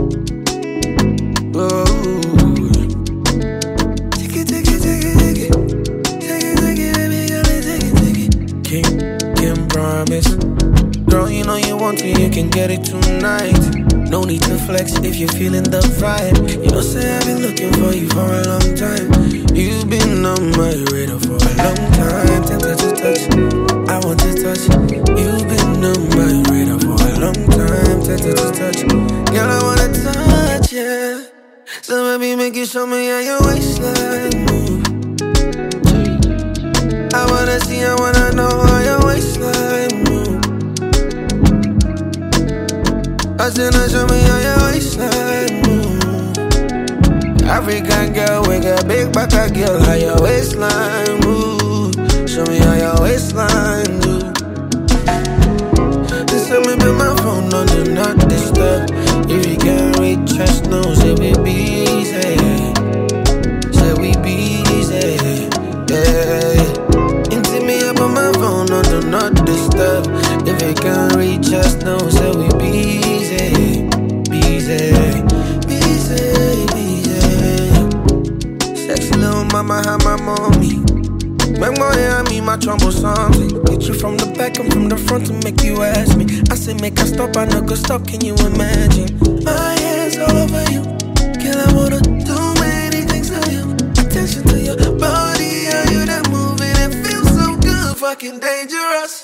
Oh. Take it, take it, take it, take it. Take it, take it, baby girl, take it, take it. Can't promise. Girl, you know you want it, you can get it tonight. No need to flex if you're feeling the vibe. You know, say I've been looking for you for a long time. You've been on my radar for a long time. Tempted to touch, I want to touch. You've been on my radar for a long time. Tempted to touch, girl, I wanna touch, yeah. So baby, make you show me how your waistline move. I wanna see, I wanna know how your waistline move. I said, now show me how your waistline move. African girl with a big back, girl, how your waistline move. Show me how your waistline move. Just let me put my phone on do not disturb. If you can't reach us, no, say we be easy. Say we be easy, yeah. Into me up on my phone on do not disturb. If you can't reach us, no, say we be easy. Be easy, be easy, be easy. Sexy little mama, have my mommy. Make my hair, me, my trouble something. Get you from the back and from the front to make you ask me. I say make her stop, I never stop, can you imagine? My hands all over you. Girl, I wanna do many things to you. Attention to your body, how you that moving. It feels so good, fucking dangerous.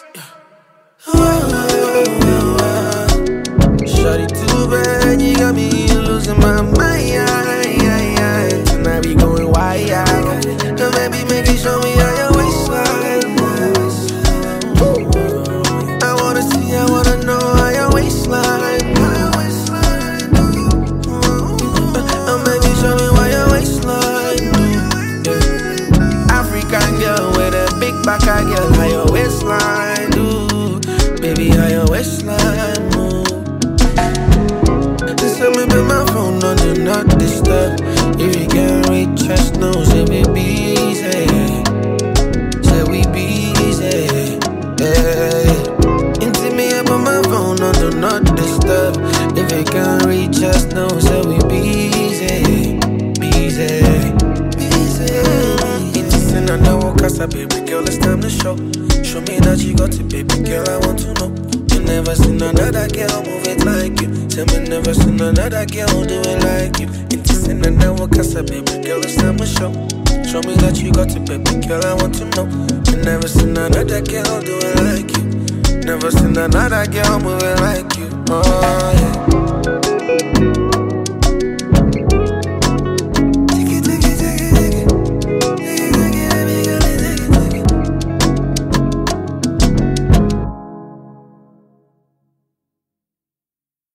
Shawty too bad, you got me losing my mind. Tonight we going wild. So baby, make you show me how your waistline moves. I wanna see, I wanna know how your waistline moves. Baby, show me why your waistline moves. African girl with a big back, girl, how your waistline do. Baby, how your waistline move. Just let me put my phone on do not disturb. If you can't reach us, no, say we be easy. Say we be easy, yeah. Into me up on my phone on do not disturb. If you can't reach us, no, say we be easy. Be easy, be easy. Interesting, I know what casa, baby girl, it's time to show. Show me that you got it, baby girl, I want to know. You never seen another girl move it like you. Tell me never seen another girl do it like you. Interesting, I know what casa, baby girl, it's time to show. Show me that you got it, baby girl, I want to know. You never seen another girl do it like you. Never seen another girl move it like you. Oh yeah.